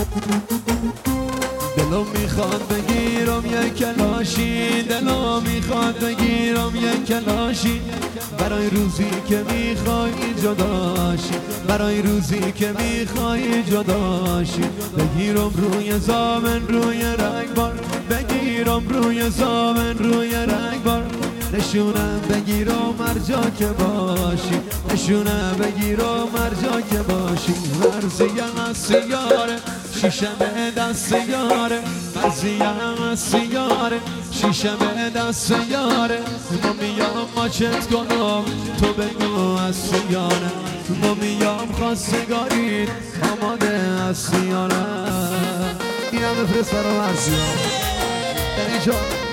دلم میخواد بگیرم یک کلاشی، دلم میخواد بگیرم یک کلاشی، برای روزی که میخوای جداشی، برای روزی که میخوای جداشی. بگیرم روی زامن روی رگبار، بگیرم روی زامن روی رگبار، نشونم بگیرم هر جا که باشی، نشونم بگیرم هر جا که باشی. مرزیم از سیاره شیشه به دست یاره، مرزیم از سیاره شیشه به دست یاره. ما میام ماچت کنم تو بگو از سیاره، ما میام خواستگارید آماده از سیاره. اینم بفرست برای مرزیم اینجا.